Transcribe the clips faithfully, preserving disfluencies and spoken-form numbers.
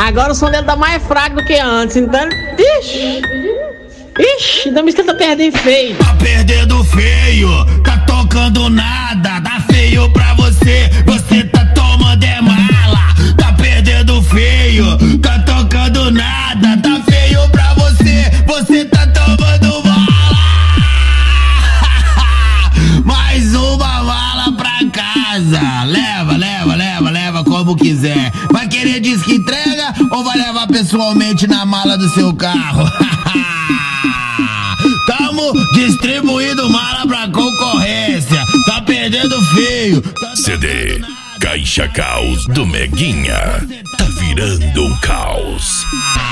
Agora o som dele tá mais fraco do que antes, então. Ixi! Ixi, então me tá perdendo feio. Tá perdendo feio, tá tocando nada. Tá feio pra você, você tá tomando é mala. Tá perdendo feio, tá tocando nada. Tá feio pra você, você tá tomando bala. Mais uma bala pra casa. Leva, leva, leva, leva como quiser. Vai querer diz que entrega ou vai levar pessoalmente na mala do seu carro? Tamo distribuindo mala pra concorrência. Tá perdendo feio, tá C D Caixa Caos do Meguinha. Tá virando um caos.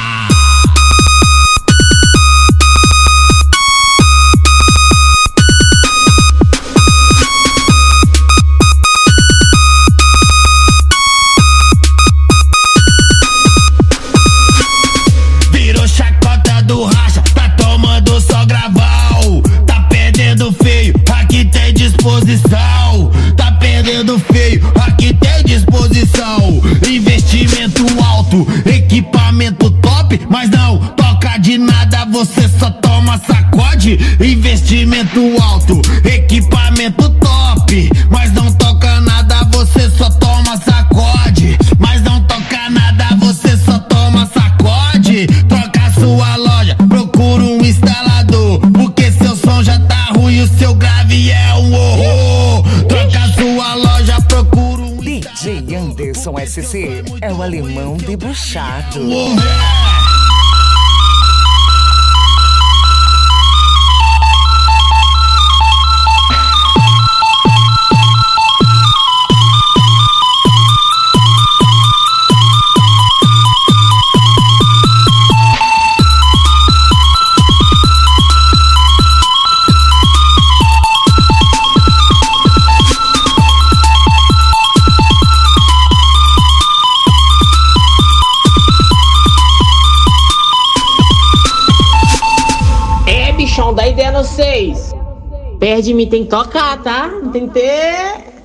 Virou chacota do racha, tá tomando só graval. Tá perdendo feio, aqui tem disposição. Tá perdendo feio, aqui tem disposição. Investimento alto, equipamento top, mas não toca de nada, você só toma sacode. Investimento alto, equipamento top, mas não toca nada, você só toma sacode. Mas não toca nada, você só toma sacode. Troca sua loja, procura um instalador, porque seu som já tá ruim e o seu grave é um horror. Troca sua loja, procura um D J Anderson S C é o alemão debochado. horror. É, bichão, dá ideia no seis. Perde de mim, tem que tocar, tá? Não tem que ter